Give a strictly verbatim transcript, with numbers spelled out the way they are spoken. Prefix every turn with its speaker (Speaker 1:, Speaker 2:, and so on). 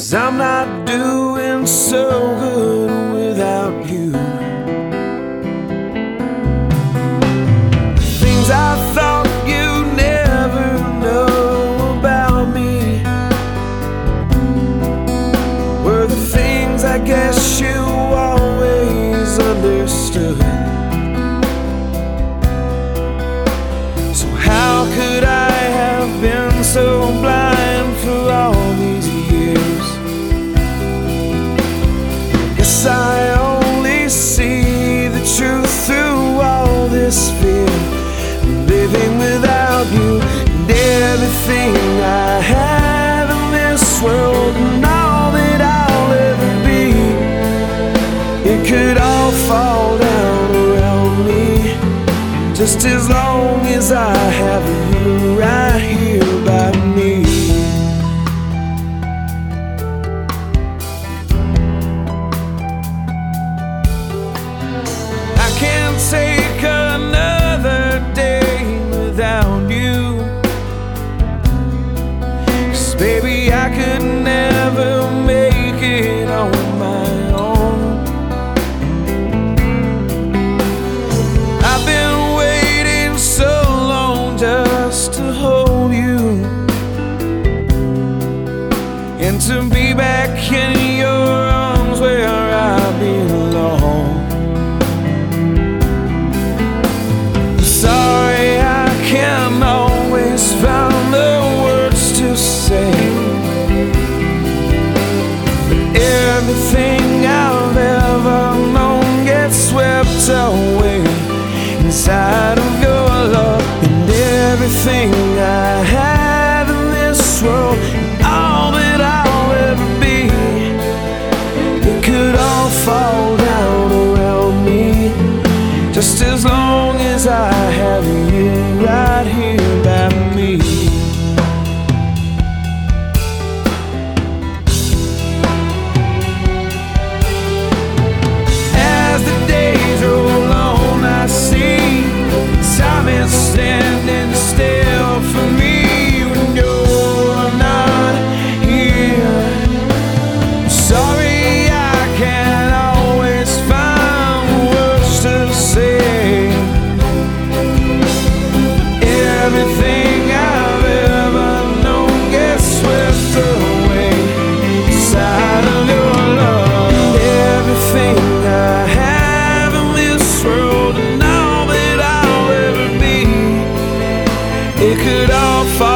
Speaker 1: 'cause I'm not doing so good without you. Things I thought you'd never know about me were the things I guess you always understood. So how could I have been so blind for all these years? I guess I only see the truth through all this fear. Living without you and everything I have in this world and all that I'll ever be, it could all fall down around me, just as long as I have you right here by me. I can't take another day without you, 'cause baby I could never make it on my own. I've been waiting so long just to hold you and to be back in your arms where I belong. Sorry I can't always find the words to say, but everything I've ever known gets swept away inside of your love. And everything I have in this world and all that I'll ever be, it could all fall down around me, just as long as I have you right here by me. As the days roll on, I see time is standing still for me when you're not here. Sorry I can't always find words to say. Everything I've ever known gets swept away inside of your love. Everything I have in this world and all that I'll ever be, it could all fall